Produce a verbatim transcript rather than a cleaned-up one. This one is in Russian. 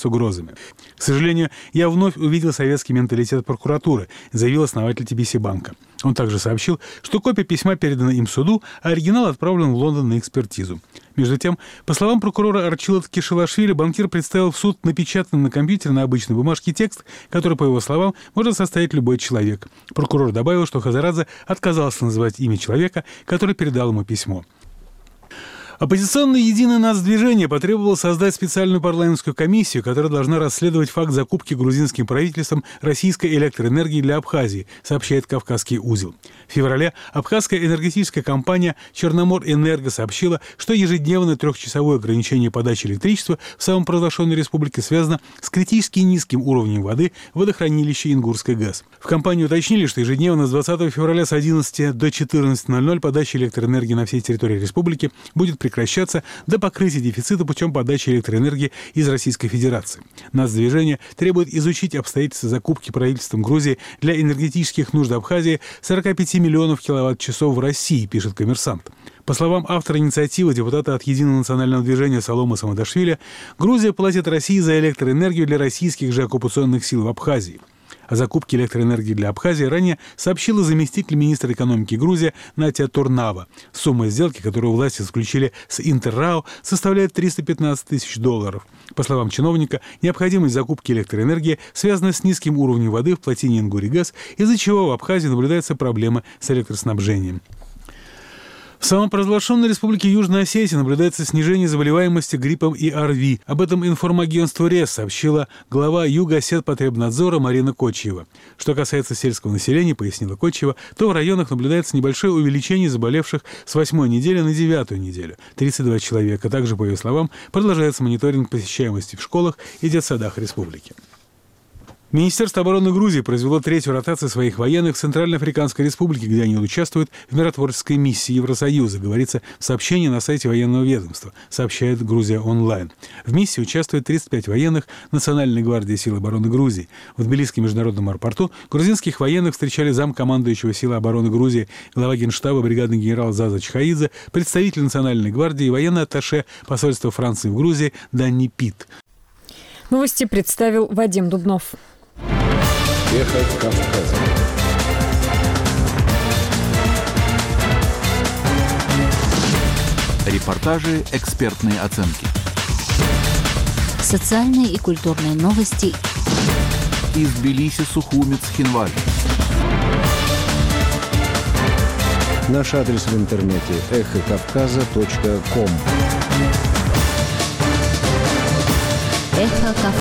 с угрозами. К сожалению, я вновь увидел советский менталитет прокуратуры, заявил основатель ти би си-банка. Он также сообщил, что копия письма передана им суду, а оригинал отправлен в Лондон на экспертизу. Между тем, по словам прокурора Арчила Ткешилашвили, банкир представил в суд напечатанный на компьютере на обычной бумажке текст, который, по его словам, может составить любой человек. Прокурор добавил, что Хазарадзе отказался называть имя человека, который передал ему письмо. Оппозиционное «Единое нацдвижение» потребовало создать специальную парламентскую комиссию, которая должна расследовать факт закупки грузинским правительством российской электроэнергии для Абхазии, сообщает «Кавказский узел». В феврале абхазская энергетическая компания «Черноморэнерго» сообщила, что ежедневное трехчасовое ограничение подачи электричества в самопровозглашенной республике связано с критически низким уровнем воды в водохранилище Ингурской ГЭС. В компании уточнили, что ежедневно с двадцатого февраля с одиннадцати до четырнадцати ноль-ноль подача электроэнергии на всей территории республики будет прекращена прекращаться до покрытия дефицита путем подачи электроэнергии из Российской Федерации. Нацдвижение требует изучить обстоятельства закупки правительством Грузии для энергетических нужд Абхазии сорок пять миллионов киловатт-часов в России, пишет «Коммерсант». По словам автора инициативы, депутата от Единого национального движения Салома Самадашвили, Грузия платит России за электроэнергию для российских же оккупационных сил в Абхазии. О закупке электроэнергии для Абхазии ранее сообщила заместитель министра экономики Грузии Натя Турнава. Сумма сделки, которую власти заключили с Интеррао, составляет триста пятнадцать тысяч долларов. По словам чиновника, необходимость закупки электроэнергии связана с низким уровнем воды в плотине Ингури-ГЭС, из-за чего в Абхазии наблюдается проблема с электроснабжением. В самопровозглашенной республике Южная Осетия наблюдается снижение заболеваемости гриппом и ОРВИ. Об этом информагентству РЕС сообщила глава Югосетпотребнадзора Марина Кочьева. Что касается сельского населения, пояснила Кочьева, то в районах наблюдается небольшое увеличение заболевших с восьмой недели на девятую неделю – тридцать два человека. Также, по ее словам, продолжается мониторинг посещаемости в школах и детсадах республики. Министерство обороны Грузии произвело третью ротацию своих военных в Центральноафриканской республике, где они участвуют в миротворческой миссии Евросоюза, говорится в сообщении на сайте военного ведомства, сообщает Грузия онлайн. В миссии участвует тридцать пять военных Национальной гвардии сил обороны Грузии. В Тбилисском международном аэропорту грузинских военных встречали замкомандующего сил обороны Грузии, глава генштаба бригадный генерал Заза Чхаидзе, представитель Национальной гвардии и военный атташе посольства Франции в Грузии Данни Пит. Новости представил Вадим Дубнов. Эхо Кавказа. Репортажи, экспертные оценки. Социальные и культурные новости. Из Тбилиси, Сухумец, Хинвали. Наш адрес в интернете эхо кавказа точка ком. Эхо Кавказа.